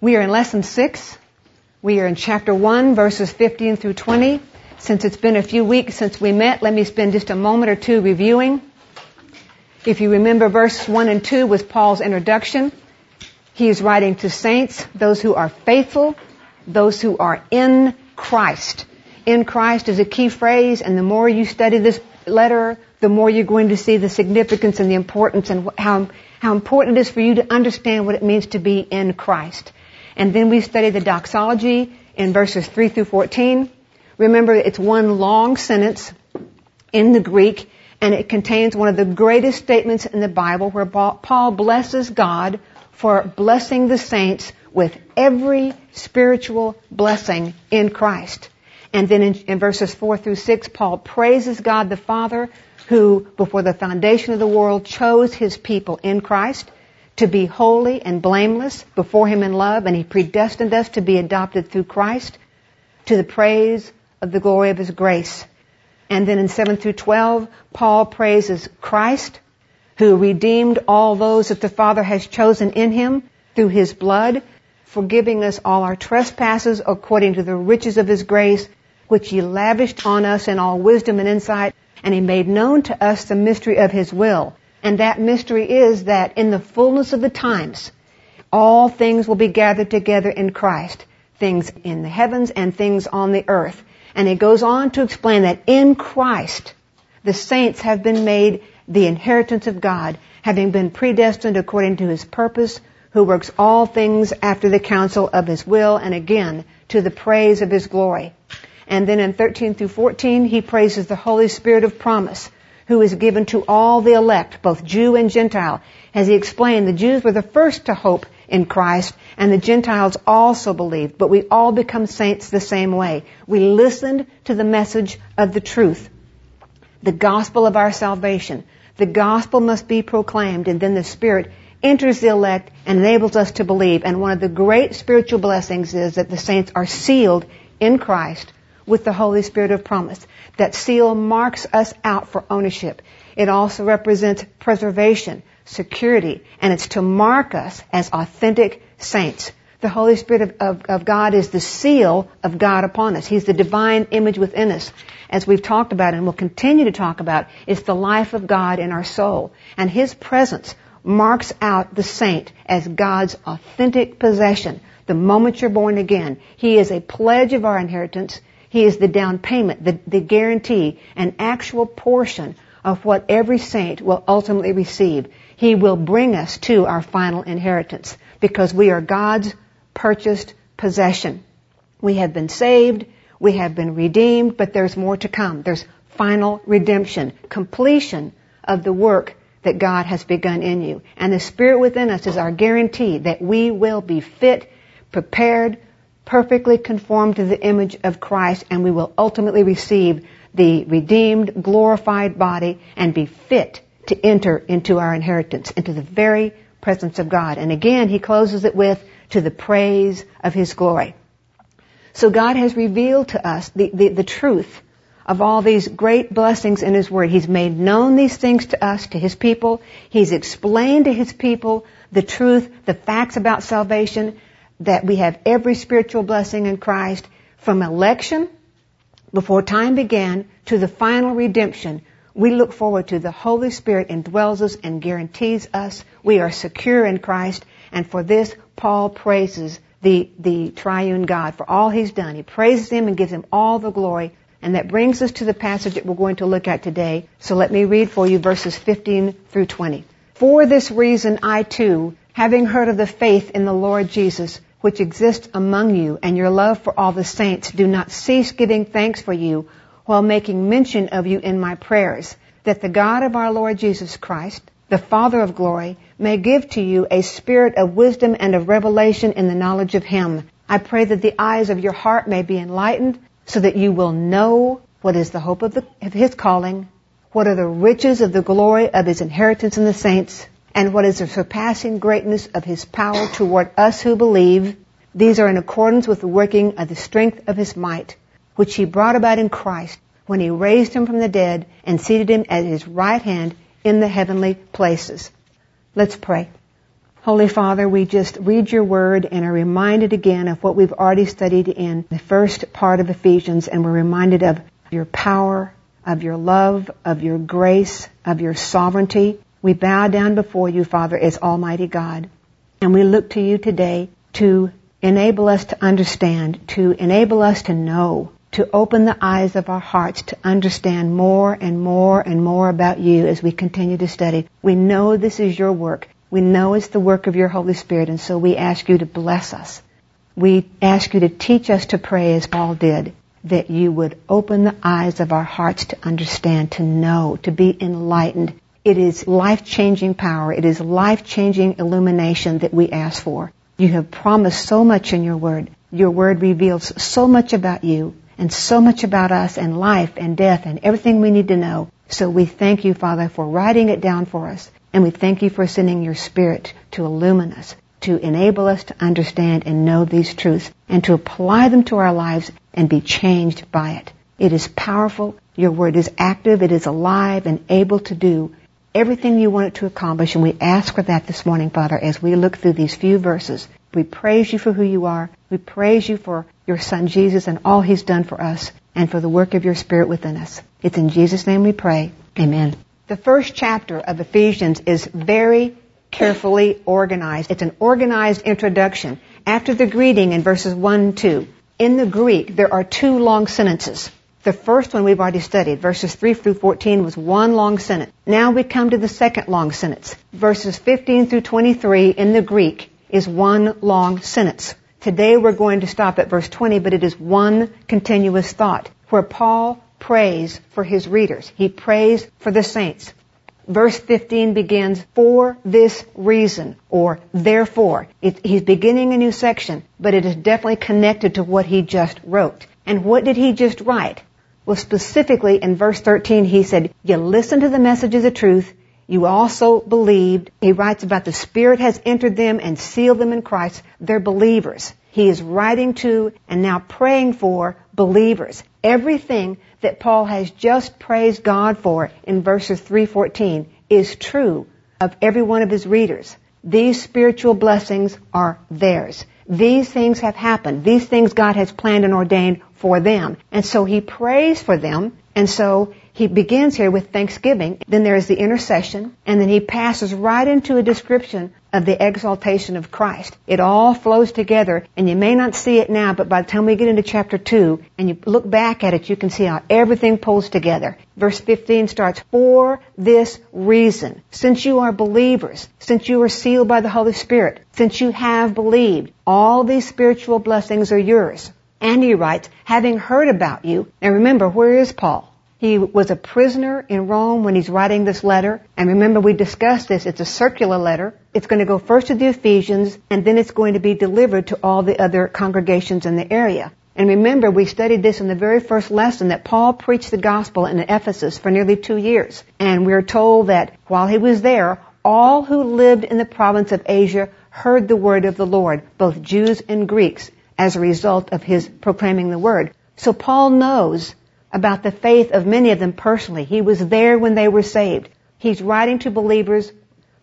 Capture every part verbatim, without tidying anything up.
We are in lesson six. We are in chapter one, verses fifteen through twenty. Since it's been a few weeks since we met, let me spend just a moment or two reviewing. If you remember, verse one and two was Paul's introduction. He is writing to saints, those who are faithful, those who are in Christ. In Christ is a key phrase, and the more you study this letter, the more you're going to see the significance and the importance and how, how important it is for you to understand what it means to be in Christ. And then we study the doxology in verses three through fourteen. Remember, it's one long sentence in the Greek, and it contains one of the greatest statements in the Bible where Paul blesses God for blessing the saints with every spiritual blessing in Christ. And then in, in verses four through six, Paul praises God the Father who, before the foundation of the world, chose His people in Christ to be holy and blameless before Him in love, and He predestined us to be adopted through Christ to the praise of the glory of His grace. And then in seven through twelve, Paul praises Christ, who redeemed all those that the Father has chosen in Him through His blood, forgiving us all our trespasses according to the riches of His grace, which He lavished on us in all wisdom and insight, and He made known to us the mystery of His will. And that mystery is that in the fullness of the times, all things will be gathered together in Christ, things in the heavens and things on the earth. And it goes on to explain that in Christ, the saints have been made the inheritance of God, having been predestined according to His purpose, who works all things after the counsel of His will, and again, to the praise of His glory. And then in thirteen through fourteen, he praises the Holy Spirit of promise, who is given to all the elect, both Jew and Gentile. As he explained, the Jews were the first to hope in Christ, and the Gentiles also believed, but we all become saints the same way. We listened to the message of the truth, the gospel of our salvation. The gospel must be proclaimed, and then the Spirit enters the elect and enables us to believe. And one of the great spiritual blessings is that the saints are sealed in Christ with the Holy Spirit of promise. That seal marks us out for ownership. It also represents preservation, security, and it's to mark us as authentic saints. The Holy Spirit of, of, of God is the seal of God upon us. He's the divine image within us. As we've talked about and will continue to talk about, it's the life of God in our soul. And His presence marks out the saint as God's authentic possession. The moment you're born again, He is a pledge of our inheritance. He is the down payment, the, the guarantee, an actual portion of what every saint will ultimately receive. He will bring us to our final inheritance because we are God's purchased possession. We have been saved, we have been redeemed, but there's more to come. There's final redemption, completion of the work that God has begun in you. And the Spirit within us is our guarantee that we will be fit, prepared, perfectly conformed to the image of Christ, and we will ultimately receive the redeemed, glorified body and be fit to enter into our inheritance, into the very presence of God. And again, he closes it with, to the praise of His glory. So God has revealed to us the, the, the truth of all these great blessings in His Word. He's made known these things to us, to His people. He's explained to His people the truth, the facts about salvation, that we have every spiritual blessing in Christ, from election, before time began, to the final redemption. We look forward to the Holy Spirit indwells us and guarantees us we are secure in Christ. And for this, Paul praises the, the triune God for all He's done. He praises Him and gives Him all the glory. And that brings us to the passage that we're going to look at today. So let me read for you verses fifteen through twenty. For this reason, I too, having heard of the faith in the Lord Jesus, which exists among you, and your love for all the saints, do not cease giving thanks for you, while making mention of you in my prayers, that the God of our Lord Jesus Christ, the Father of glory, may give to you a spirit of wisdom and of revelation in the knowledge of Him. I pray that the eyes of your heart may be enlightened, so that you will know what is the hope of, the, of His calling, what are the riches of the glory of His inheritance in the saints, and what is the surpassing greatness of His power toward us who believe. These are in accordance with the working of the strength of His might, which He brought about in Christ when He raised Him from the dead and seated Him at His right hand in the heavenly places. Let's pray. Holy Father, we just read your word and are reminded again of what we've already studied in the first part of Ephesians, and we're reminded of your power, of your love, of your grace, of your sovereignty. We bow down before you, Father, as Almighty God, and we look to you today to enable us to understand, to enable us to know, to open the eyes of our hearts to understand more and more and more about you as we continue to study. We know this is your work. We know it's the work of your Holy Spirit, and so we ask you to bless us. We ask you to teach us to pray as Paul did, that you would open the eyes of our hearts to understand, to know, to be enlightened. It is life-changing power. It is life-changing illumination that we ask for. You have promised so much in your word. Your word reveals so much about you and so much about us and life and death and everything we need to know. So we thank you, Father, for writing it down for us. And we thank you for sending your Spirit to illumine us, to enable us to understand and know these truths, and to apply them to our lives and be changed by it. It is powerful. Your word is active. It is alive and able to do everything you want it to accomplish. And we ask for that this morning, Father, as we look through these few verses. We praise you for who you are. We praise you for your Son, Jesus, and all he's done for us, and for the work of your Spirit within us. It's in Jesus' name we pray. Amen. The first chapter of Ephesians is very carefully organized. It's an organized introduction. After the greeting in verses one and two, in the Greek, there are two long sentences. The first one we've already studied, verses three through fourteen, was one long sentence. Now we come to the second long sentence. Verses fifteen through twenty-three in the Greek is one long sentence. Today we're going to stop at verse twenty, but it is one continuous thought, where Paul prays for his readers. He prays for the saints. Verse fifteen begins, for this reason, or therefore. It, he's beginning a new section, but it is definitely connected to what he just wrote. And what did he just write? Well, specifically in verse thirteen, he said, you listened to the message of the truth. You also believed. He writes about the Spirit has entered them and sealed them in Christ. They're believers. He is writing to and now praying for believers. Everything that Paul has just praised God for in verses three fourteen is true of every one of his readers. These spiritual blessings are theirs. These things have happened. These things God has planned and ordained for them. And so he prays for them. And so he begins here with thanksgiving. Then there is the intercession. And then he passes right into a description of the exaltation of Christ. It all flows together, and you may not see it now, but by the time we get into chapter two and you look back at it, you can see how everything pulls together. Verse fifteen starts, for this reason, since you are believers, since you are sealed by the Holy Spirit, since you have believed, all these spiritual blessings are yours. And he writes, having heard about you. Now remember, where is Paul? He was a prisoner in Rome when he's writing this letter. And remember, we discussed this. It's a circular letter. It's going to go first to the Ephesians, and then it's going to be delivered to all the other congregations in the area. And remember, we studied this in the very first lesson, that Paul preached the gospel in Ephesus for nearly two years. And we're told that while he was there, all who lived in the province of Asia heard the word of the Lord, both Jews and Greeks, as a result of his proclaiming the word. So Paul knows about the faith of many of them personally. He was there when they were saved. He's writing to believers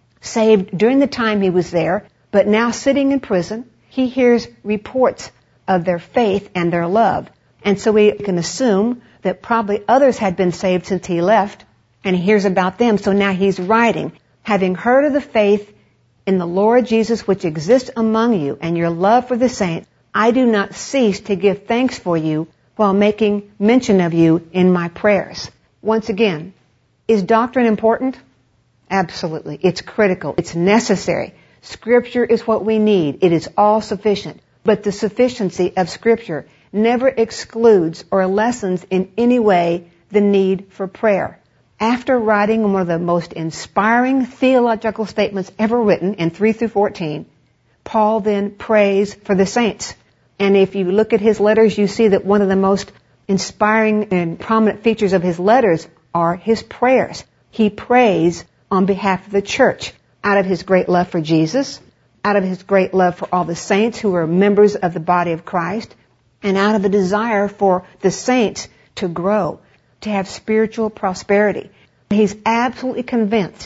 saved during the time he was there, but now sitting in prison. He hears reports of their faith and their love. And so we can assume that probably others had been saved since he left, and he hears about them. So now he's writing, having heard of the faith in the Lord Jesus which exists among you and your love for the saints, I do not cease to give thanks for you while making mention of you in my prayers. Once again, is doctrine important? Absolutely. It's critical. It's necessary. Scripture is what we need. It is all sufficient. But the sufficiency of Scripture never excludes or lessens in any way the need for prayer. After writing one of the most inspiring theological statements ever written in three through fourteen, Paul then prays for the saints. And if you look at his letters, you see that one of the most inspiring and prominent features of his letters are his prayers. He prays on behalf of the church, out of his great love for Jesus, out of his great love for all the saints who are members of the body of Christ, and out of a desire for the saints to grow, to have spiritual prosperity. He's absolutely convinced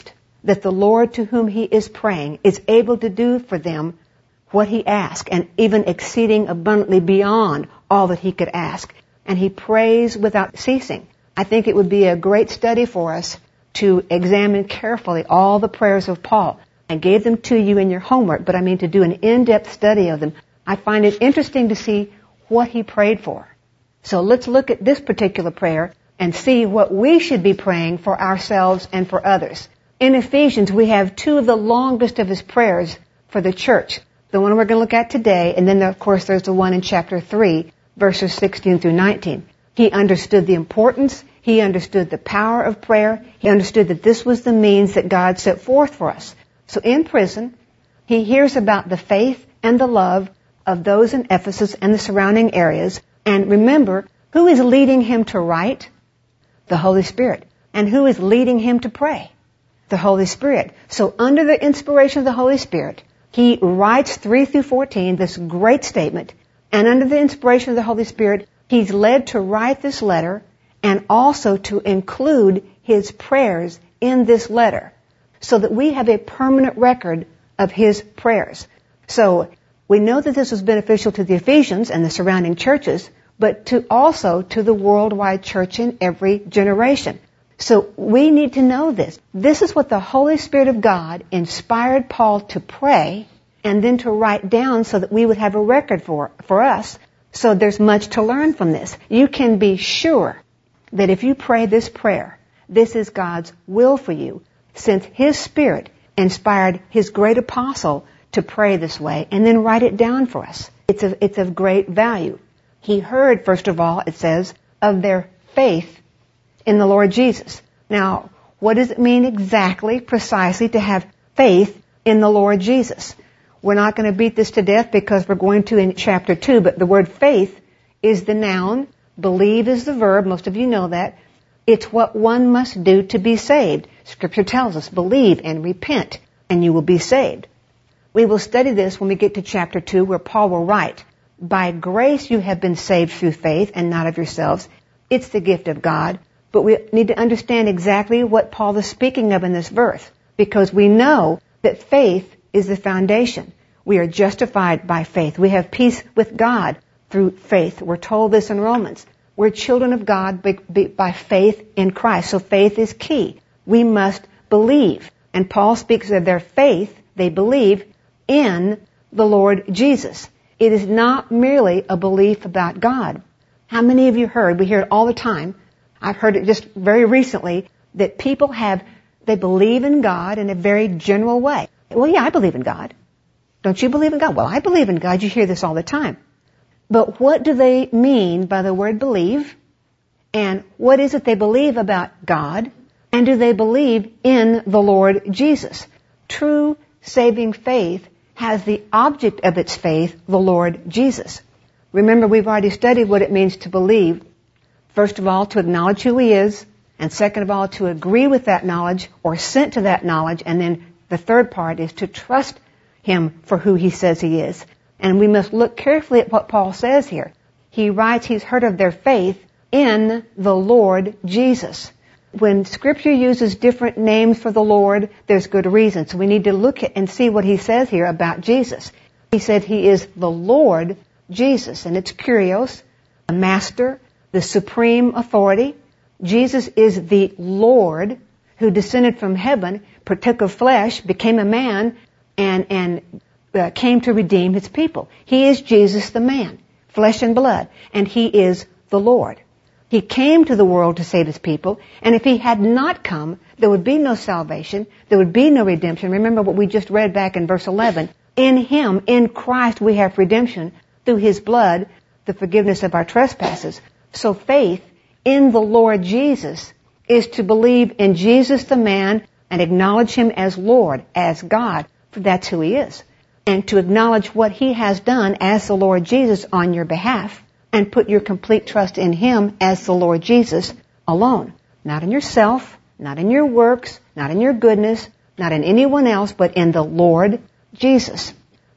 that the Lord to whom he is praying is able to do for them what he asks, and even exceeding abundantly beyond all that he could ask. And he prays without ceasing. I think it would be a great study for us to examine carefully all the prayers of Paul. I gave them to you in your homework, but I mean to do an in-depth study of them. I find it interesting to see what he prayed for. So let's look at this particular prayer and see what we should be praying for ourselves and for others. In Ephesians, we have two of the longest of his prayers for the church. The one we're going to look at today, and then of course there's the one in chapter three, verses sixteen through nineteen. He understood the importance. He understood the power of prayer. He understood that this was the means that God set forth for us. So in prison, he hears about the faith and the love of those in Ephesus and the surrounding areas. And remember, who is leading him to write? The Holy Spirit. And who is leading him to pray? The Holy Spirit. So under the inspiration of the Holy Spirit, he writes three through fourteen, this great statement. And under the inspiration of the Holy Spirit, he's led to write this letter and also to include his prayers in this letter so that we have a permanent record of his prayers. So we know that this was beneficial to the Ephesians and the surrounding churches, but to also to the worldwide church in every generation. So we need to know this. This is what the Holy Spirit of God inspired Paul to pray and then to write down so that we would have a record for, for us. So there's much to learn from this. You can be sure that if you pray this prayer, this is God's will for you, since his Spirit inspired his great apostle to pray this way and then write it down for us. It's of, it's of great value. He heard, first of all, it says, of their faith in the Lord Jesus. Now, what does it mean exactly, precisely, to have faith in the Lord Jesus? We're not going to beat this to death because we're going to in chapter two, but the word faith is the noun, believe is the verb, most of you know that. It's what one must do to be saved. Scripture tells us, believe and repent, and you will be saved. We will study this when we get to chapter two, where Paul will write, by grace you have been saved through faith and not of yourselves. It's the gift of God. But we need to understand exactly what Paul is speaking of in this verse, because we know that faith is the foundation. We are justified by faith. We have peace with God through faith. We're told this in Romans. We're children of God by, by faith in Christ. So faith is key. We must believe. And Paul speaks of their faith, they believe, in the Lord Jesus. It is not merely a belief about God. How many of you heard, we hear it all the time, I've heard it just very recently, that people have, they believe in God in a very general way. Well, yeah, I believe in God. Don't you believe in God? Well, I believe in God. You hear this all the time. But what do they mean by the word believe? And what is it they believe about God? And do they believe in the Lord Jesus? True saving faith has the object of its faith, the Lord Jesus. Remember, we've already studied what it means to believe. First of all, to acknowledge who he is, and second of all, to agree with that knowledge or assent to that knowledge, and then the third part is to trust him for who he says he is. And we must look carefully at what Paul says here. He writes he's heard of their faith in the Lord Jesus. When Scripture uses different names for the Lord, there's good reason. So we need to look at and see what he says here about Jesus. He said he is the Lord Jesus, and it's Kyrios, a master, the supreme authority. Jesus is the Lord who descended from heaven, partook of flesh, became a man, and, and uh, came to redeem his people. He is Jesus the man, flesh and blood, and he is the Lord. He came to the world to save his people, and if he had not come, there would be no salvation, there would be no redemption. Remember what we just read back in verse eleven. In him, in Christ, we have redemption through his blood, the forgiveness of our trespasses. So faith in the Lord Jesus is to believe in Jesus the man and acknowledge him as Lord, as God, for that's who he is. And to acknowledge what he has done as the Lord Jesus on your behalf and put your complete trust in him as the Lord Jesus alone. Not in yourself, not in your works, not in your goodness, not in anyone else, but in the Lord Jesus.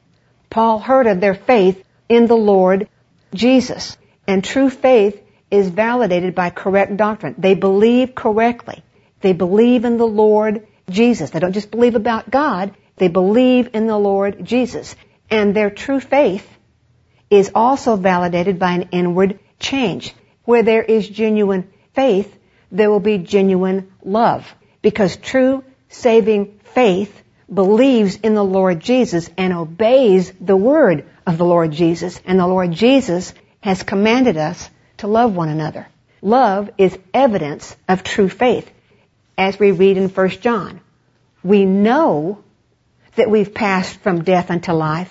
Paul heard of their faith in the Lord Jesus. And true faith is validated by correct doctrine. They believe correctly. They believe in the Lord Jesus. They don't just believe about God, they believe in the Lord Jesus. And their true faith is also validated by an inward change. Where there is genuine faith, there will be genuine love. Because true saving faith believes in the Lord Jesus and obeys the word of the Lord Jesus. And the Lord Jesus has commanded us to love one another. Love is evidence of true faith. As we read in First John, we know that we've passed from death unto life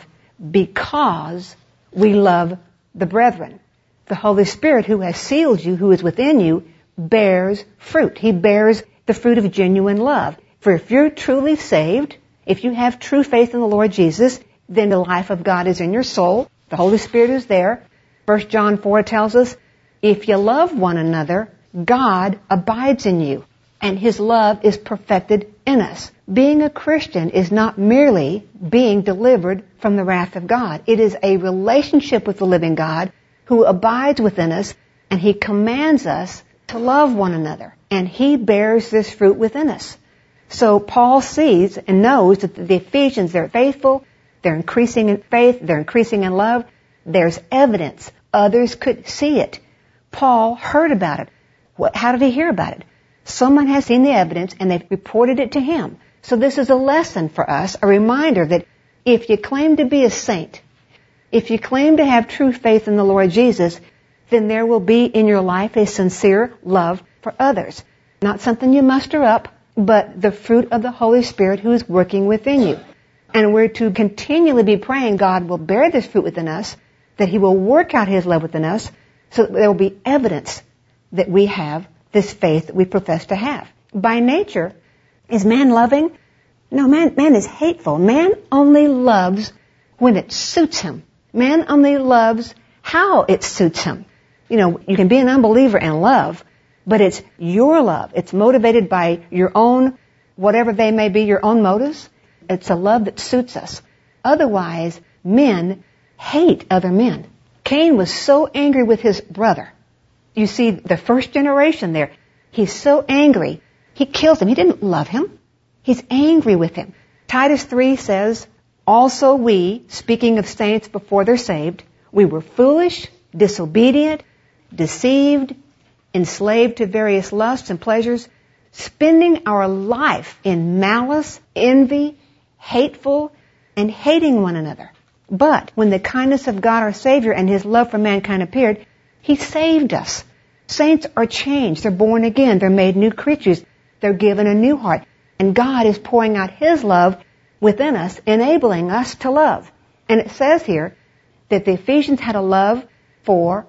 because we love the brethren. The Holy Spirit who has sealed you, who is within you, bears fruit. He bears the fruit of genuine love. For if you're truly saved, if you have true faith in the Lord Jesus, then the life of God is in your soul. The Holy Spirit is there. First John four tells us, if you love one another, God abides in you, and His love is perfected in us. Being a Christian is not merely being delivered from the wrath of God. It is a relationship with the living God who abides within us, and He commands us to love one another. And He bears this fruit within us. So Paul sees and knows that the Ephesians, they're faithful, they're increasing in faith, they're increasing in love. There's evidence. Others could see it. Paul heard about it. What, how did he hear about it? Someone has seen the evidence and they've reported it to him. So this is a lesson for us, a reminder that if you claim to be a saint, if you claim to have true faith in the Lord Jesus, then there will be in your life a sincere love for others. Not something you muster up, but the fruit of the Holy Spirit who is working within you. And we're to continually be praying God will bear this fruit within us, that He will work out His love within us, so that there will be evidence that we have this faith that we profess to have. By nature, is man loving? No, man, man is hateful. Man only loves when it suits him. Man only loves how it suits him. You know, you can be an unbeliever and love, but it's your love. It's motivated by your own, whatever they may be, your own motives. It's a love that suits us. Otherwise, men hate other men. Cain was so angry with his brother. You see, the first generation there, he's so angry, he kills him. He didn't love him. He's angry with him. Titus three says, also we, speaking of saints before they're saved, we were foolish, disobedient, deceived, enslaved to various lusts and pleasures, spending our life in malice, envy, hateful, and hating one another. But when the kindness of God our Savior and His love for mankind appeared, He saved us. Saints are changed. They're born again. They're made new creatures. They're given a new heart. And God is pouring out His love within us, enabling us to love. And it says here that the Ephesians had a love for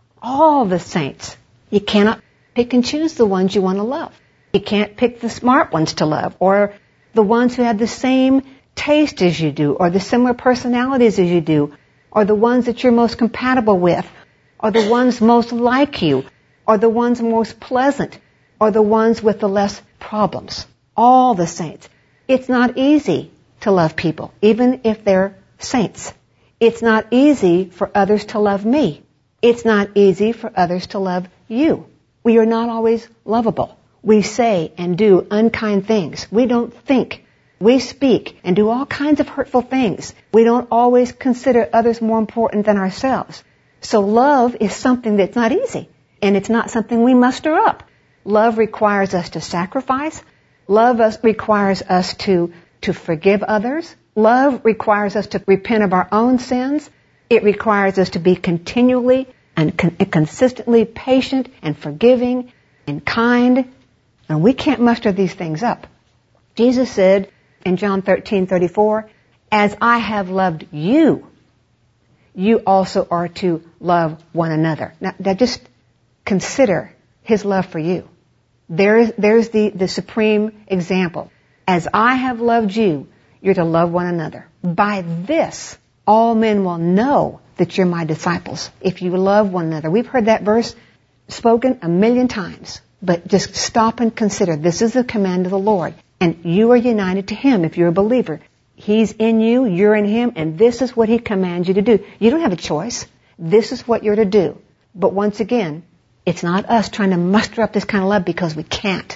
all the saints. You cannot pick and choose the ones you want to love. You can't pick the smart ones to love, or the ones who have the same taste as you do, or the similar personalities as you do, or the ones that you're most compatible with, or the ones most like you, or the ones most pleasant, or the ones with the less problems. All the saints. It's not easy to love people, even if they're saints. It's not easy for others to love me. It's not easy for others to love you. We are not always lovable. We say and do unkind things. We don't think. We speak and do all kinds of hurtful things. We don't always consider others more important than ourselves. So love is something that's not easy, and it's not something we muster up. Love requires us to sacrifice. Love us, requires us to, to forgive others. Love requires us to repent of our own sins. It requires us to be continually and con- consistently patient and forgiving and kind. And we can't muster these things up. Jesus said in John thirteen thirty-four, as I have loved you, you also are to love one another. Now, now just consider His love for you. There, there's the, the supreme example. As I have loved you, you're to love one another. By this, all men will know that you're my disciples, if you love one another. We've heard that verse spoken a million times, but just stop and consider. This is the command of the Lord, and you are united to Him if you're a believer. He's in you, you're in Him, and this is what He commands you to do. You don't have a choice. This is what you're to do. But once again, it's not us trying to muster up this kind of love because we can't.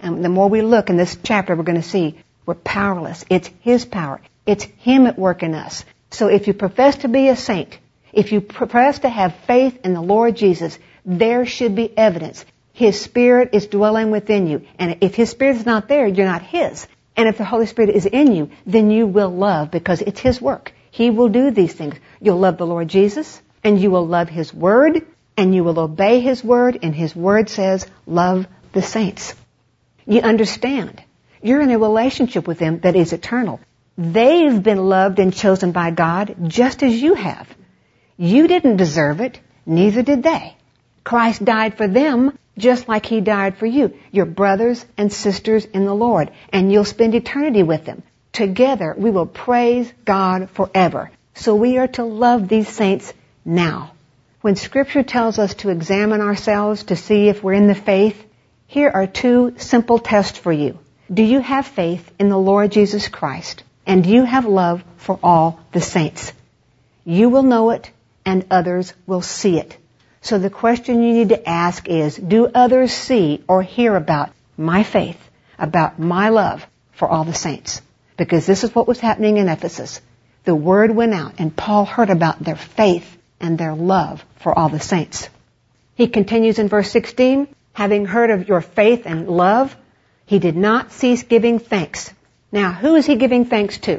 And the more we look in this chapter, we're going to see we're powerless. It's His power. It's Him at work in us. So if you profess to be a saint, if you profess to have faith in the Lord Jesus, there should be evidence. His Spirit is dwelling within you. And if His Spirit is not there, you're not His. And if the Holy Spirit is in you, then you will love because it's His work. He will do these things. You'll love the Lord Jesus, and you will love His Word, and you will obey His Word, and His Word says, love the saints. You understand. You're in a relationship with them that is eternal. They've been loved and chosen by God just as you have. You didn't deserve it. Neither did they. Christ died for them just like He died for you. You're brothers and sisters in the Lord, and you'll spend eternity with them. Together, we will praise God forever. So we are to love these saints now. When Scripture tells us to examine ourselves to see if we're in the faith, here are two simple tests for you. Do you have faith in the Lord Jesus Christ? And do you have love for all the saints? You will know it, and others will see it. So the question you need to ask is, do others see or hear about my faith, about my love for all the saints? Because this is what was happening in Ephesus. The word went out, and Paul heard about their faith and their love for all the saints. He continues in verse sixteen, having heard of your faith and love, he did not cease giving thanks. Now, who is he giving thanks to?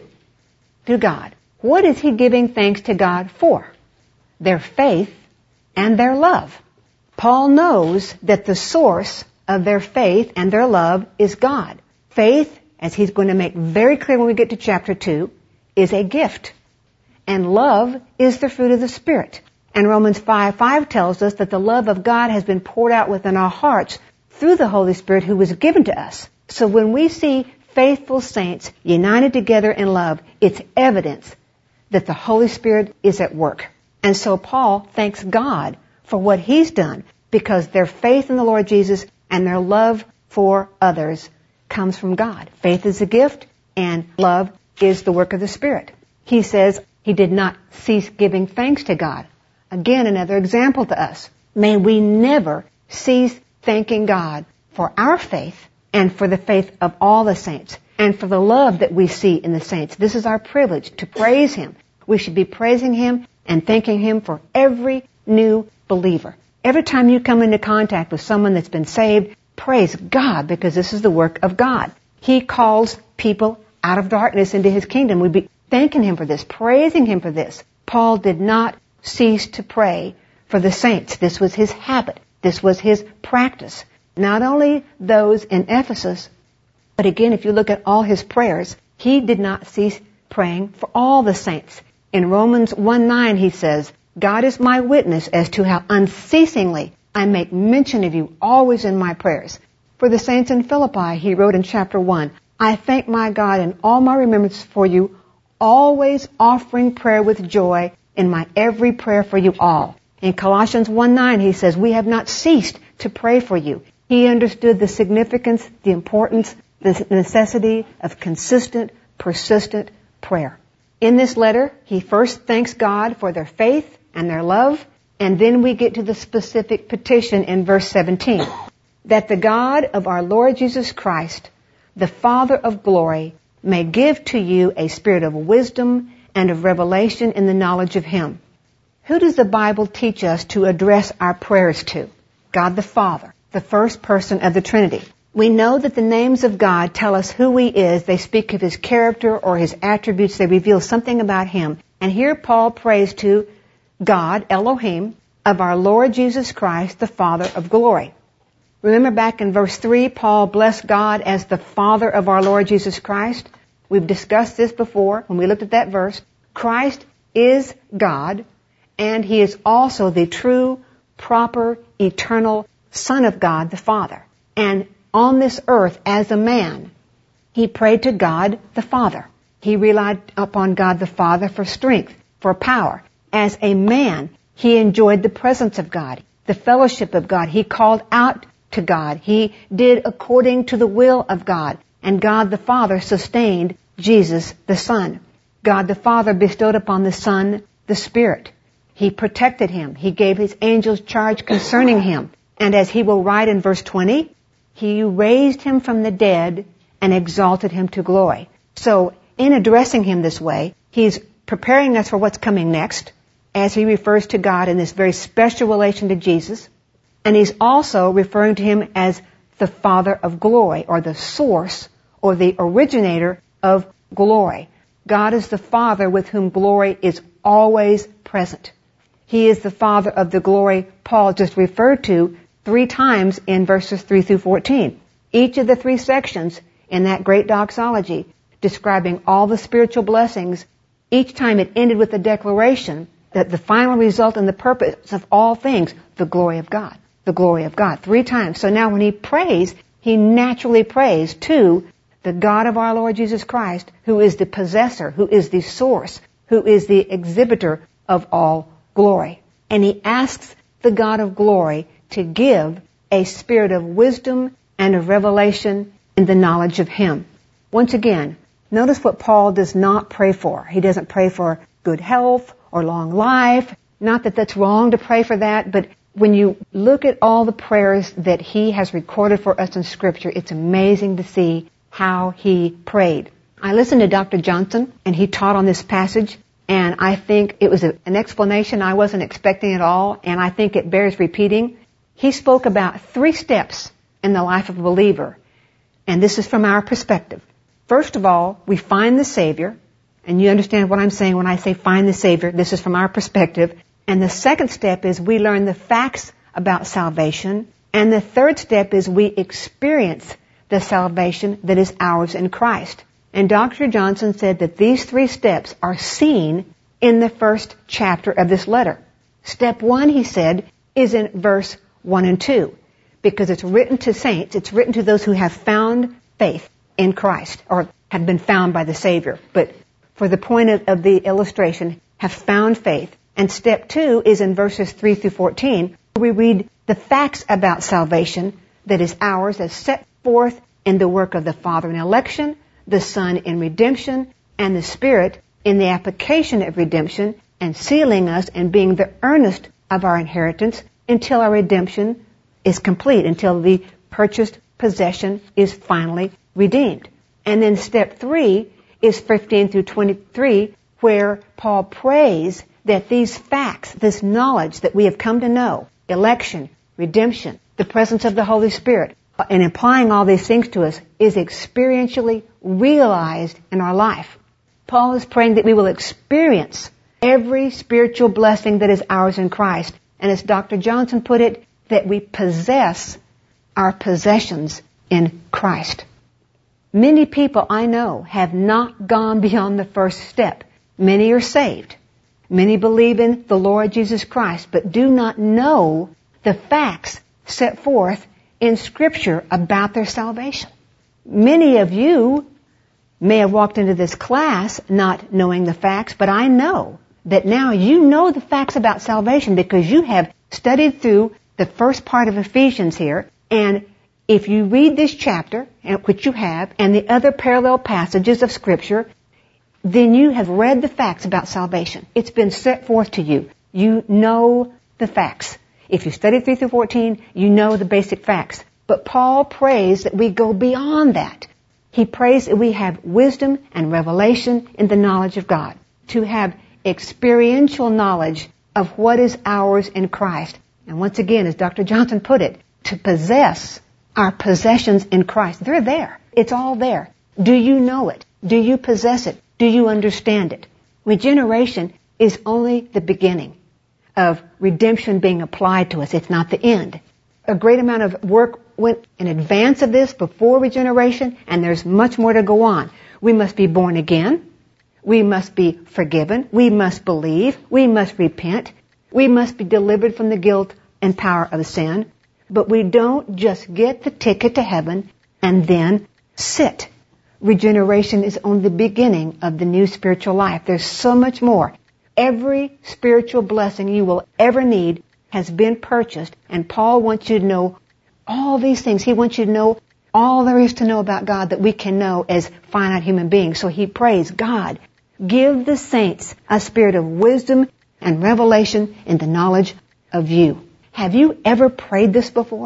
To God. What is he giving thanks to God for? Their faith and their love. Paul knows that the source of their faith and their love is God. Faith, as he's going to make very clear when we get to chapter two, is a gift. And love is the fruit of the Spirit. And Romans five five tells us that the love of God has been poured out within our hearts through the Holy Spirit who was given to us. So when we see faithful saints united together in love, it's evidence that the Holy Spirit is at work. And so Paul thanks God for what He's done because their faith in the Lord Jesus and their love for others comes from God. Faith is a gift and love is the work of the Spirit. He says he did not cease giving thanks to God. Again, another example to us. May we never cease thanking God for our faith and for the faith of all the saints and for the love that we see in the saints. This is our privilege to praise Him. We should be praising Him and thanking Him for every new believer. Every time you come into contact with someone that's been saved, praise God because this is the work of God. He calls people out of darkness into His kingdom. We'd be thanking Him for this, praising Him for this. Paul did not cease to pray for the saints. This was his habit. This was his practice. Not only those in Ephesus, but again, if you look at all his prayers, he did not cease praying for all the saints. In Romans one nine, he says, God is my witness as to how unceasingly I make mention of you always in my prayers. For the saints in Philippi, he wrote in chapter one, I thank my God in all my remembrance for you, always offering prayer with joy in my every prayer for you all. In Colossians one nine, he says, we have not ceased to pray for you. He understood the significance, the importance, the necessity of consistent, persistent prayer. In this letter, he first thanks God for their faith and their love, and then we get to the specific petition in verse seventeen, that the God of our Lord Jesus Christ, the Father of glory, may give to you a spirit of wisdom and of revelation in the knowledge of Him. Who does the Bible teach us to address our prayers to? God the Father, the first person of the Trinity. We know that the names of God tell us who He is. They speak of His character or His attributes. They reveal something about Him. And here Paul prays to God, Elohim, of our Lord Jesus Christ, the Father of glory. Remember back in verse three, Paul blessed God as the Father of our Lord Jesus Christ. We've discussed this before when we looked at that verse. Christ is God, and He is also the true, proper, eternal Son of God, the Father. And on this earth, as a man, He prayed to God the Father. He relied upon God the Father for strength, for power. As a man, He enjoyed the presence of God, the fellowship of God. He called out to God. He did according to the will of God. And God the Father sustained Jesus the Son. God the Father bestowed upon the Son the Spirit. He protected Him. He gave His angels charge concerning Him. And as He will write in verse twenty, He raised him from the dead and exalted him to glory. So in addressing him this way, he's preparing us for what's coming next as he refers to God in this very special relation to Jesus. And he's also referring to him as the Father of glory, or the source or the originator of glory. God is the Father with whom glory is always present. He is the Father of the glory Paul just referred to three times in verses three through fourteen. Each of the three sections in that great doxology describing all the spiritual blessings, each time it ended with the declaration that the final result and the purpose of all things, the glory of God, the glory of God, three times. So now when he prays, he naturally prays to the God of our Lord Jesus Christ, who is the possessor, who is the source, who is the exhibitor of all glory. And he asks the God of glory to give a spirit of wisdom and of revelation in the knowledge of him. Once again, notice what Paul does not pray for. He doesn't pray for good health or long life. Not that that's wrong to pray for that, but when you look at all the prayers that he has recorded for us in Scripture, it's amazing to see how he prayed. I listened to Doctor Johnson, and he taught on this passage, and I think it was a, an explanation I wasn't expecting at all, and I think it bears repeating. He spoke about three steps in the life of a believer, and this is from our perspective. First of all, we find the Savior, and you understand what I'm saying when I say find the Savior. This is from our perspective. And the second step is we learn the facts about salvation, and the third step is we experience the salvation that is ours in Christ. And Doctor Johnson said that these three steps are seen in the first chapter of this letter. Step one, he said, is in verse one and two, because it's written to saints, it's written to those who have found faith in Christ, or have been found by the Savior, but for the point of, of the illustration, have found faith. And step two is in verses three through fourteen, where we read the facts about salvation that is ours as set forth in the work of the Father in election, the Son in redemption, and the Spirit in the application of redemption, and sealing us and being the earnest of our inheritance until our redemption is complete, until the purchased possession is finally redeemed. And then step three is fifteen through twenty-three, where Paul prays that these facts, this knowledge that we have come to know, election, redemption, the presence of the Holy Spirit, and applying all these things to us, is experientially realized in our life. Paul is praying that we will experience every spiritual blessing that is ours in Christ. And as Doctor Johnson put it, that we possess our possessions in Christ. Many people I know have not gone beyond the first step. Many are saved. Many believe in the Lord Jesus Christ, but do not know the facts set forth in Scripture about their salvation. Many of you may have walked into this class not knowing the facts, but I know that now you know the facts about salvation because you have studied through the first part of Ephesians here, and if you read this chapter, which you have, and the other parallel passages of Scripture, then you have read the facts about salvation. It's been set forth to you. You know the facts. If you study three through fourteen, you know the basic facts. But Paul prays that we go beyond that. He prays that we have wisdom and revelation in the knowledge of God, to have experiential knowledge of what is ours in Christ. And once again, as Doctor Johnson put it, to possess our possessions in Christ. They're there. It's all there. Do you know it? Do you possess it? Do you understand it? Regeneration is only the beginning of redemption being applied to us. It's not the end. A great amount of work went in advance of this before regeneration, and there's much more to go on. We must be born again. We must be forgiven. We must believe. We must repent. We must be delivered from the guilt and power of sin. But we don't just get the ticket to heaven and then sit. Regeneration is only the beginning of the new spiritual life. There's so much more. Every spiritual blessing you will ever need has been purchased, and Paul wants you to know all these things. He wants you to know all there is to know about God that we can know as finite human beings. So he prays, God, give the saints a spirit of wisdom and revelation in the knowledge of you. Have you ever prayed this before?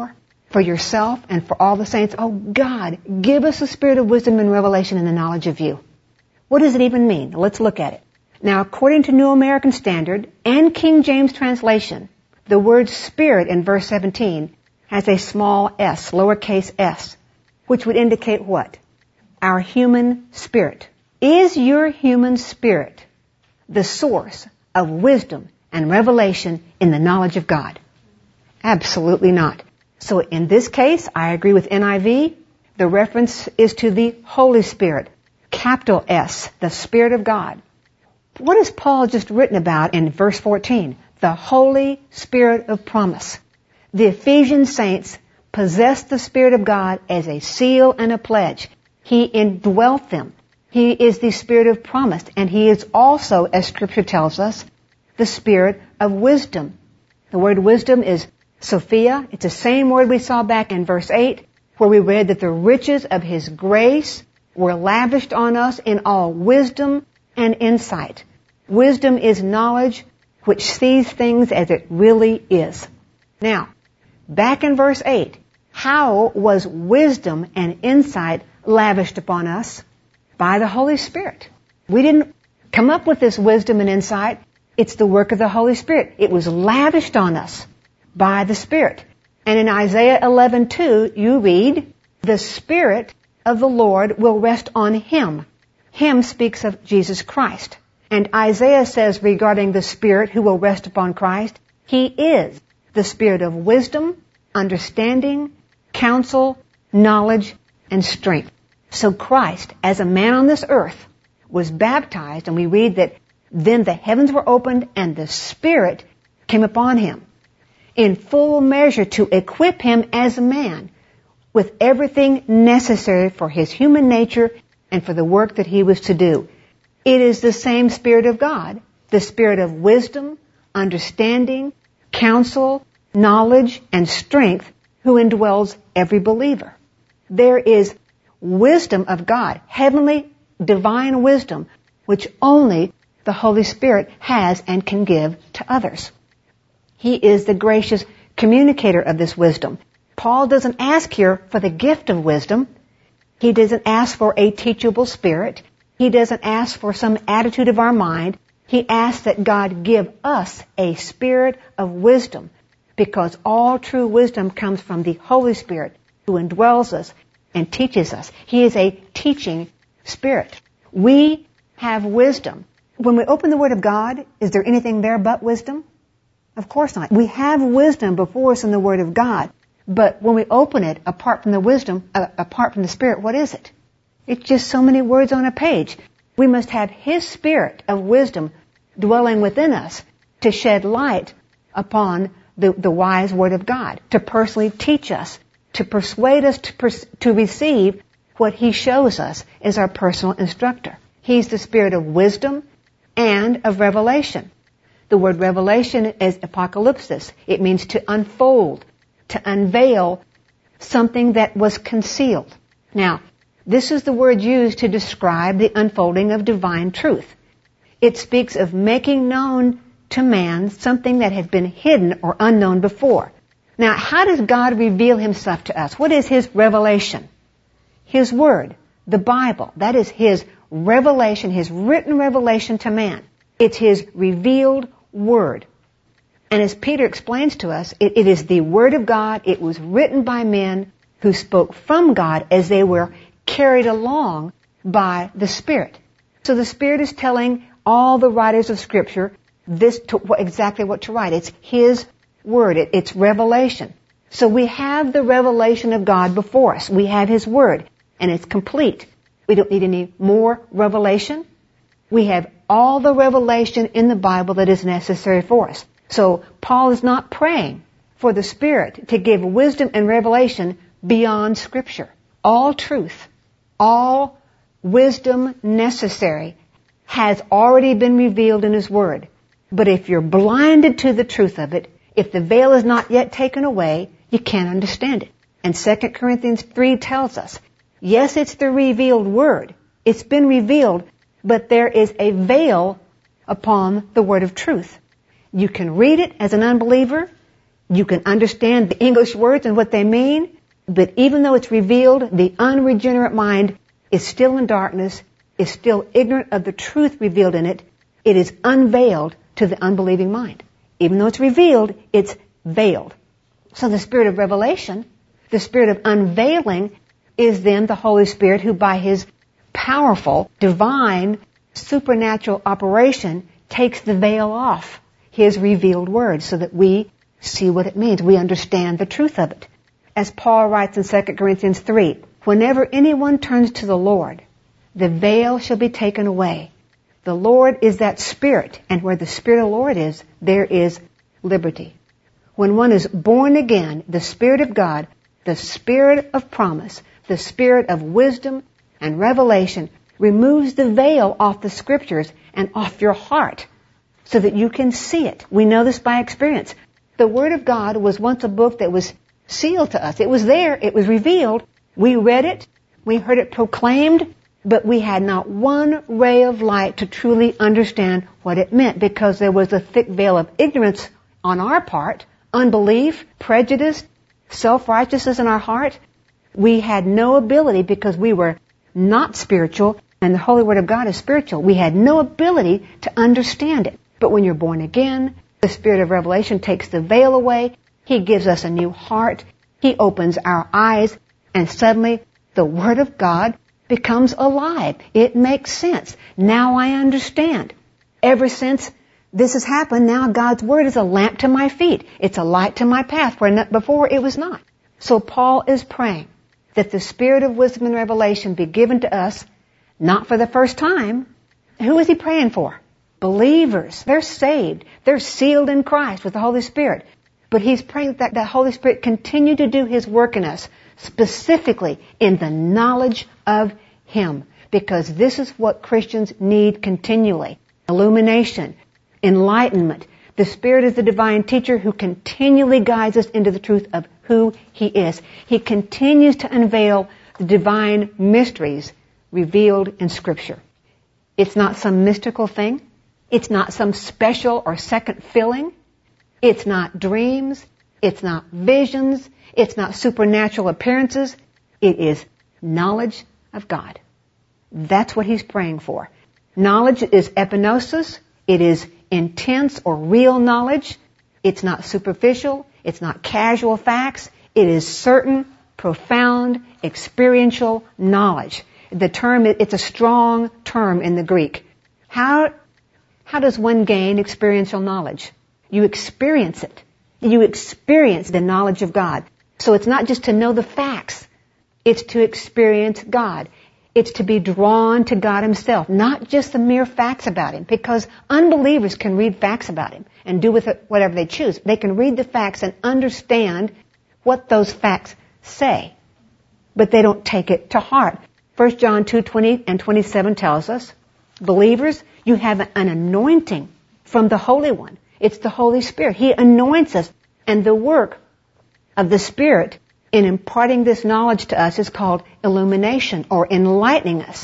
for yourself and for all the saints. Oh God, give us the spirit of wisdom and revelation and the knowledge of you. What does it even mean? Let's look at it. Now, according to New American Standard and King James translation, the word spirit in verse seventeen has a small s, lowercase s, which would indicate what? Our human spirit. Is your human spirit the source of wisdom and revelation in the knowledge of God? Absolutely not. So in this case, I agree with N I V. The reference is to the Holy Spirit, capital S, the Spirit of God. What has Paul just written about in verse fourteen? The Holy Spirit of promise. The Ephesian saints possessed the Spirit of God as a seal and a pledge. He indwelt them. He is the Spirit of promise, and He is also, as Scripture tells us, the Spirit of wisdom. The word wisdom is Sophia. It's the same word we saw back in verse eight, where we read that the riches of His grace were lavished on us in all wisdom and insight. Wisdom is knowledge which sees things as it really is. Now, back in verse eight, how was wisdom and insight lavished upon us? By the Holy Spirit. We didn't come up with this wisdom and insight. It's the work of the Holy Spirit. It was lavished on us by the Spirit. And in Isaiah eleven two, you read, the Spirit of the Lord will rest on Him. Him speaks of Jesus Christ. And Isaiah says regarding the Spirit who will rest upon Christ, He is the Spirit of wisdom, understanding, counsel, knowledge, and strength. So Christ, as a man on this earth, was baptized, and we read that then the heavens were opened and the Spirit came upon Him in full measure to equip Him as a man with everything necessary for His human nature and for the work that He was to do. It is the same Spirit of God, the Spirit of wisdom, understanding, counsel, knowledge, and strength who indwells every believer. There is wisdom of God, heavenly, divine wisdom, which only the Holy Spirit has and can give to others. He is the gracious communicator of this wisdom. Paul doesn't ask here for the gift of wisdom. He doesn't ask for a teachable spirit. He doesn't ask for some attitude of our mind. He asks that God give us a spirit of wisdom, because all true wisdom comes from the Holy Spirit who indwells us and teaches us. He is a teaching spirit. We have wisdom. When we open the Word of God, is there anything there but wisdom? Of course not. We have wisdom before us in the Word of God. But when we open it, apart from the wisdom, uh, apart from the Spirit, what is it? It's just so many words on a page. We must have His Spirit of wisdom dwelling within us to shed light upon the, the wise Word of God, to personally teach us, to persuade us to, pers- to receive what He shows us as our personal instructor. He's the Spirit of wisdom and of revelation. The word revelation is apocalypsis. It means to unfold, to unveil something that was concealed. Now, this is the word used to describe the unfolding of divine truth. It speaks of making known to man something that had been hidden or unknown before. Now, how does God reveal Himself to us? What is His revelation? His Word, the Bible. That is His revelation, His written revelation to man. It's His revealed Word. And as Peter explains to us, it, it is the Word of God. It was written by men who spoke from God as they were carried along by the Spirit. So the Spirit is telling all the writers of Scripture this to, what, exactly what to write. It's His Word. It, it's revelation. So we have the revelation of God before us. We have His Word, and it's complete. We don't need any more revelation. We have all the revelation in the Bible that is necessary for us. So Paul is not praying for the Spirit to give wisdom and revelation beyond Scripture. All truth, all wisdom necessary has already been revealed in His Word. But if you're blinded to the truth of it, if the veil is not yet taken away, you can't understand it. And Second Corinthians three tells us, yes, it's the revealed Word. It's been revealed, but there is a veil upon the Word of truth. You can read it as an unbeliever. You can understand the English words and what they mean, but even though it's revealed, the unregenerate mind is still in darkness, is still ignorant of the truth revealed in it. It is unveiled to the unbelieving mind. Even though it's revealed, it's veiled. So the spirit of revelation, the spirit of unveiling, is then the Holy Spirit who by His powerful, divine, supernatural operation takes the veil off His revealed word so that we see what it means. We understand the truth of it. As Paul writes in Second Corinthians three, whenever anyone turns to the Lord, the veil shall be taken away. The Lord is that Spirit, and where the Spirit of the Lord is, there is liberty. When one is born again, the Spirit of God, the Spirit of promise, the Spirit of wisdom and revelation removes the veil off the Scriptures and off your heart so that you can see it. We know this by experience. The Word of God was once a book that was sealed to us. It was there. It was revealed. We read it. We heard it proclaimed. But we had not one ray of light to truly understand what it meant because there was a thick veil of ignorance on our part, unbelief, prejudice, self-righteousness in our heart. We had no ability because we were not spiritual, and the Holy Word of God is spiritual. We had no ability to understand it. But when you're born again, the Spirit of revelation takes the veil away. He gives us a new heart. He opens our eyes, and suddenly the Word of God becomes alive. It makes sense. Now I understand. Ever since this has happened, now God's Word is a lamp to my feet. It's a light to my path, where before it was not. So Paul is praying that the Spirit of wisdom and revelation be given to us, not for the first time. Who is he praying for? Believers. They're saved. They're sealed in Christ with the Holy Spirit. But he's praying that the Holy Spirit continue to do His work in us, specifically in the knowledge of Him. Because this is what Christians need continually. Illumination, enlightenment. The Spirit is the divine teacher who continually guides us into the truth of who He is. He continues to unveil the divine mysteries revealed in Scripture. It's not some mystical thing. It's not some special or second filling. It's not dreams. It's not visions. It's not supernatural appearances. It is knowledge of God. That's what he's praying for. Knowledge is epignosis. It is intense or real knowledge. It's not superficial. It's not casual facts. It is certain, profound, experiential knowledge. The term, it's a strong term in the Greek. How, how does one gain experiential knowledge? You experience it. You experience the knowledge of God. So it's not just to know the facts. It's to experience God. It's to be drawn to God Himself, not just the mere facts about Him, because unbelievers can read facts about Him and do with it whatever they choose. They can read the facts and understand what those facts say, but they don't take it to heart. First John two twenty and twenty-seven tells us, believers, you have an anointing from the Holy One. It's the Holy Spirit. He anoints us, and the work of the Spirit in imparting this knowledge to us is called illumination or enlightening us.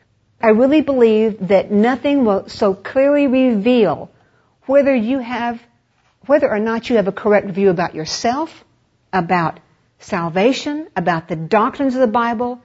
I really believe that nothing will so clearly reveal whether you have, whether or not you have a correct view about yourself, about salvation, about the doctrines of the Bible,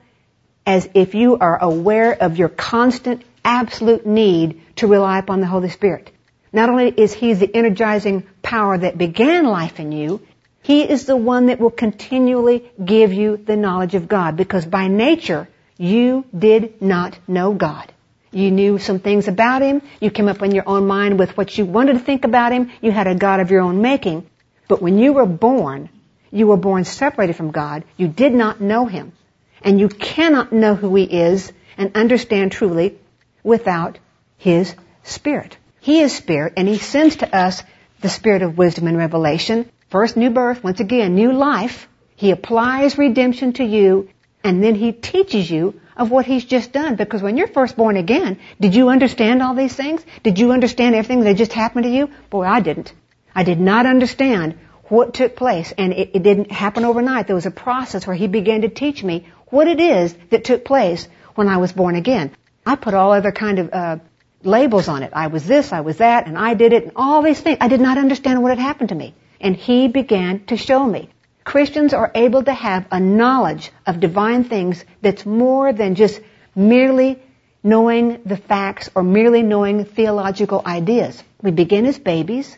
as if you are aware of your constant, absolute need to rely upon the Holy Spirit. Not only is He the energizing power that began life in you, He is the one that will continually give you the knowledge of God, because by nature, you did not know God. You knew some things about Him. You came up in your own mind with what you wanted to think about Him. You had a God of your own making. But when you were born, you were born separated from God. You did not know Him. And you cannot know who He is and understand truly without His Spirit. He is Spirit, and He sends to us the Spirit of wisdom and revelation. First, new birth. Once again, new life. He applies redemption to you, and then He teaches you of what He's just done. Because when you're first born again, did you understand all these things? Did you understand everything that just happened to you? Boy, I didn't. I did not understand what took place, and it, it didn't happen overnight. There was a process where He began to teach me what it is that took place when I was born again. I put all other kind of uh, labels on it. I was this, I was that, and I did it, and all these things. I did not understand what had happened to me. and He began to show me. Christians are able to have a knowledge of divine things that's more than just merely knowing the facts or merely knowing theological ideas. We begin as babies.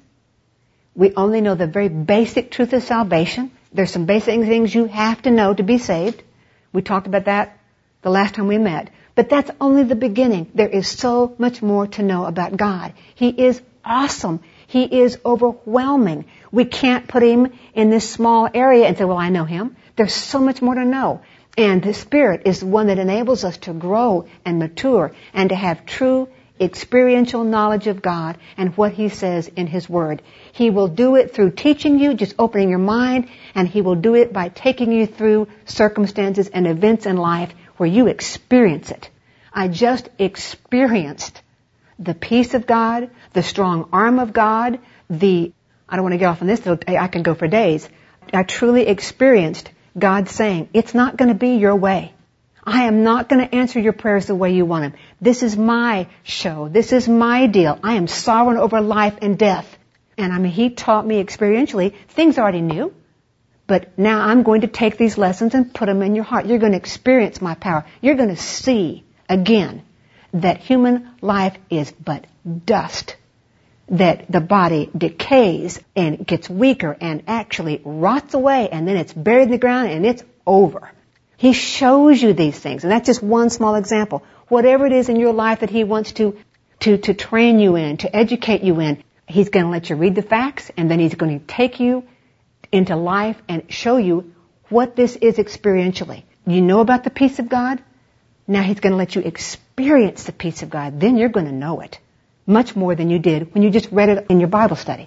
We only know the very basic truth of salvation. There's some basic things you have to know to be saved. We talked about that the last time we met. But that's only the beginning. There is so much more to know about God. He is awesome. He is overwhelming. We can't put Him in this small area and say, well, I know Him. There's so much more to know. And the Spirit is the one that enables us to grow and mature and to have true experiential knowledge of God and what He says in His Word. He will do it through teaching you, just opening your mind, and He will do it by taking you through circumstances and events in life where you experience it. I just experienced the peace of God, the strong arm of God, the, I don't want to get off on this, I can go for days. I truly experienced God saying, it's not going to be your way. I am not going to answer your prayers the way you want them. This is my show. This is my deal. I am sovereign over life and death. And I mean, He taught me experientially things I already knew. But now I'm going to take these lessons and put them in your heart. You're going to experience my power. You're going to see again that human life is but dust. That the body decays and gets weaker and actually rots away, and then it's buried in the ground and it's over. He shows you these things, and that's just one small example. Whatever it is in your life that He wants to, to, to train you in, to educate you in, He's going to let you read the facts, and then He's going to take you into life and show you what this is experientially. You know about the peace of God? Now He's going to let you experience the peace of God. Then you're going to know it much more than you did when you just read it in your Bible study.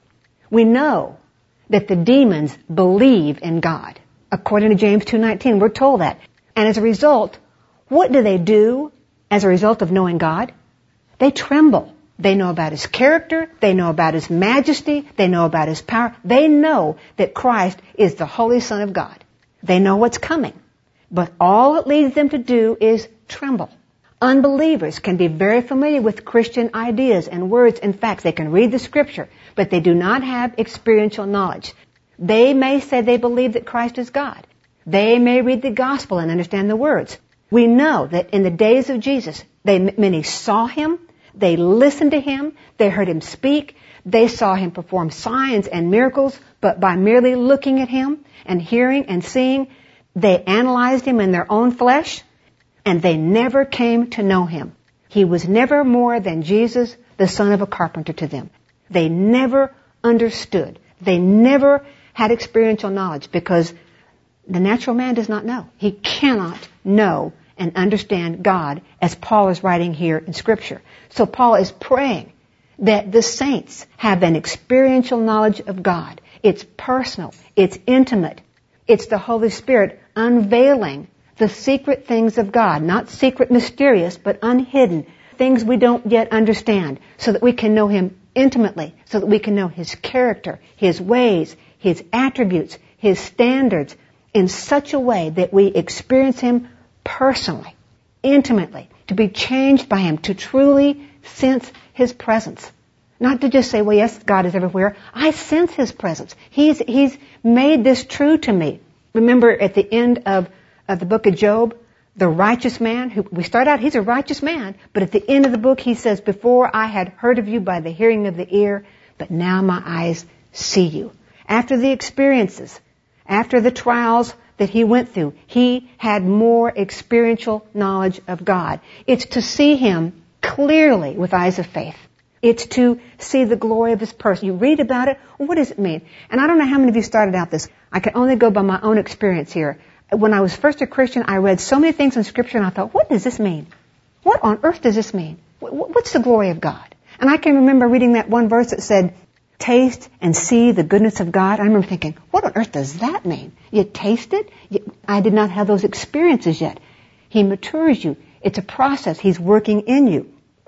We know that the demons believe in God. According to James two nineteen, we're told that. And as a result, what do they do as a result of knowing God? They tremble. They know about His character. They know about His majesty. They know about His power. They know that Christ is the Holy Son of God. They know what's coming. But all it leads them to do is tremble. Unbelievers can be very familiar with Christian ideas and words and facts. They can read the Scripture, but they do not have experiential knowledge. They may say they believe that Christ is God. They may read the Gospel and understand the words. We know that in the days of Jesus, they, many saw Him, they listened to Him, they heard Him speak, they saw Him perform signs and miracles, but by merely looking at Him and hearing and seeing, they analyzed Him in their own flesh, and they never came to know Him. He was never more than Jesus, the son of a carpenter, to them. They never understood. They never had experiential knowledge because the natural man does not know. He cannot know and understand God as Paul is writing here in Scripture. So Paul is praying that the saints have an experiential knowledge of God. It's personal. It's intimate. It's the Holy Spirit unveiling the secret things of God. Not secret, mysterious, but unhidden. Things we don't yet understand so that we can know Him intimately, so that we can know His character, His ways, His attributes, His standards in such a way that we experience Him personally, intimately, to be changed by Him, to truly sense His presence. Not to just say, well, yes, God is everywhere. I sense His presence. He's, He's made this true to me. Remember at the end of, of the book of Job, the righteous man, who we start out, he's a righteous man, but at the end of the book he says, before I had heard of you by the hearing of the ear, but now my eyes see you. After the experiences, after the trials that he went through, he had more experiential knowledge of God. It's to see Him clearly with eyes of faith. It's to see the glory of His person. You read about it, well, what does it mean? And I don't know how many of you started out this. I can only go by my own experience here. When I was first a Christian, I read so many things in Scripture and I thought, what does this mean? What on earth does this mean? What's the glory of God? And I can remember reading that one verse that said, taste and see the goodness of God. I remember thinking, what on earth does that mean? You taste it? You, I did not have those experiences yet. He matures you. It's a process. He's working in you.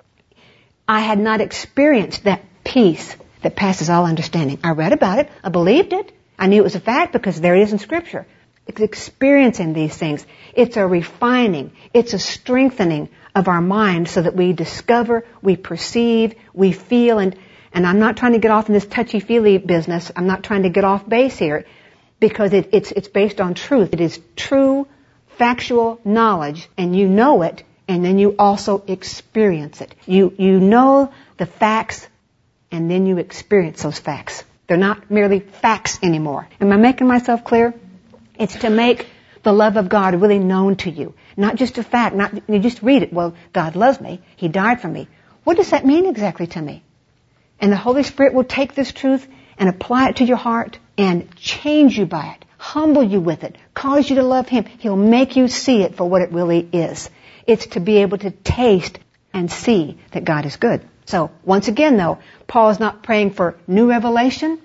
I had not experienced that peace that passes all understanding. I read about it. I believed it. I knew it was a fact because there it is in Scripture. It's experiencing these things. It's a refining. It's a strengthening of our mind so that we discover, we perceive, we feel, and And I'm not trying to get off in this touchy-feely business. I'm not trying to get off base here because it, it's, it's based on truth. It is true, factual knowledge, and you know it, and then you also experience it. You, you know the facts, and then you experience those facts. They're not merely facts anymore. Am I making myself clear? It's to make the love of God really known to you. Not just a fact. Not, you just read it. Well, God loves me. He died for me. What does that mean exactly to me? And the Holy Spirit will take this truth and apply it to your heart and change you by it, humble you with it, cause you to love Him. He'll make you see it for what it really is. It's to be able to taste and see that God is good. So, once again though, Paul is not praying for new revelation.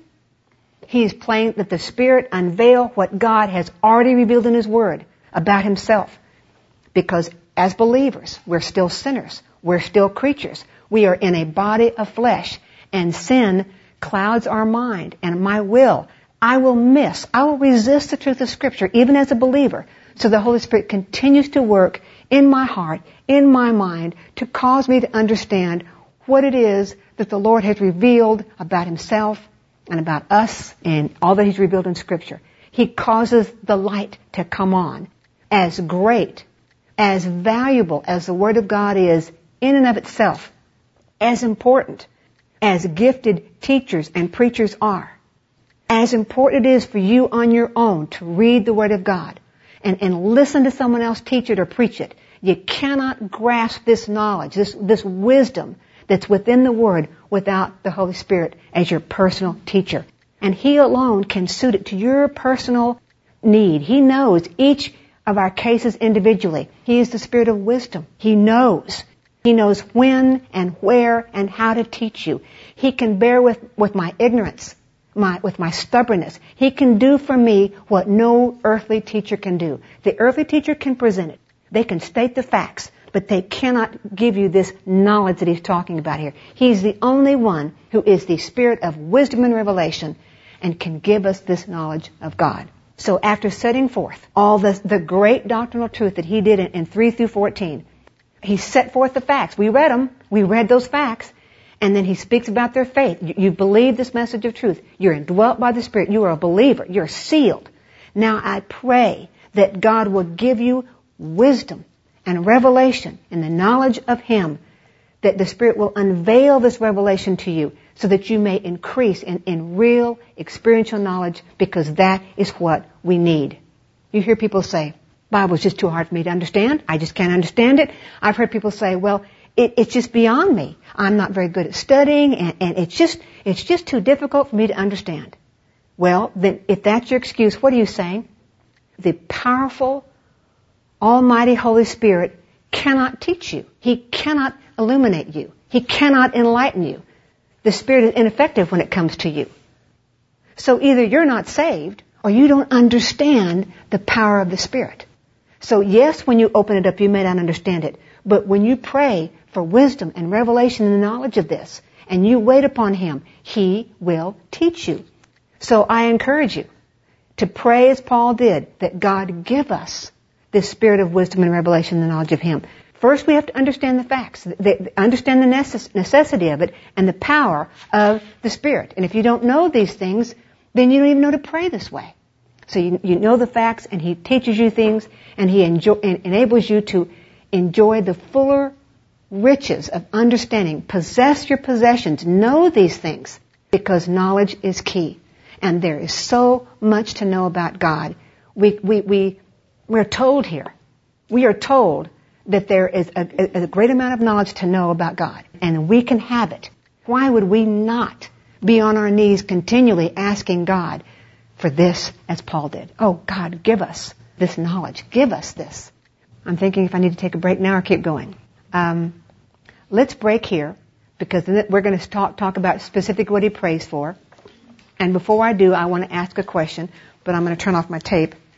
He is praying that the Spirit unveil what God has already revealed in His Word about Himself. Because as believers, we're still sinners. We're still creatures. We are in a body of flesh. And sin clouds our mind and my will. I will miss, I will resist the truth of Scripture, even as a believer. So the Holy Spirit continues to work in my heart, in my mind, to cause me to understand what it is that the Lord has revealed about Himself and about us and all that He's revealed in Scripture. He causes the light to come on. As great, as valuable as the Word of God is in and of itself, as important as gifted teachers and preachers are, as important it is for you on your own to read the Word of God and, and listen to someone else teach it or preach it. You cannot grasp this knowledge, this, this wisdom that's within the Word without the Holy Spirit as your personal teacher. And He alone can suit it to your personal need. He knows each of our cases individually. He is the Spirit of wisdom. He knows. He knows when and where and how to teach you. He can bear with, with my ignorance, my, with my stubbornness. He can do for me what no earthly teacher can do. The earthly teacher can present it. They can state the facts, but they cannot give you this knowledge that he's talking about here. He's the only one who is the Spirit of wisdom and revelation and can give us this knowledge of God. So after setting forth all the, the great doctrinal truth that he did in, in three through fourteen, he set forth the facts. We read them. We read those facts. And then he speaks about their faith. You, you believe this message of truth. You're indwelt by the Spirit. You are a believer. You're sealed. Now I pray that God will give you wisdom and revelation in the knowledge of Him, that the Spirit will unveil this revelation to you so that you may increase in, in real experiential knowledge, because that is what we need. You hear people say, Bible's just too hard for me to understand. I just can't understand it. I've heard people say, well, it, it's just beyond me. I'm not very good at studying, and, and it's just it's just too difficult for me to understand. Well, then if that's your excuse, what are you saying? The powerful, almighty Holy Spirit cannot teach you. He cannot illuminate you. He cannot enlighten you. The Spirit is ineffective when it comes to you. So either you're not saved or you don't understand the power of the Spirit. So yes, when you open it up, you may not understand it. But when you pray for wisdom and revelation and the knowledge of this, and you wait upon Him, He will teach you. So I encourage you to pray as Paul did, that God give us this spirit of wisdom and revelation and the knowledge of Him. First, we have to understand the facts, the, the, understand the necess- necessity of it, and the power of the Spirit. And if you don't know these things, then you don't even know to pray this way. So you, you know the facts, and He teaches you things, and He enjoy, en- enables you to enjoy the fuller riches of understanding. Possess your possessions. Know these things, because knowledge is key. And there is so much to know about God. We, we, we, we're told here, we are told that there is a, a, a great amount of knowledge to know about God. And we can have it. Why would we not be on our knees continually asking God for this, as Paul did? Oh, God, give us this knowledge. Give us this. I'm thinking if I need to take a break now or keep going. Um, let's break here, because we're going to talk, talk about specifically what he prays for. And before I do, I want to ask a question, but I'm going to turn off my tape.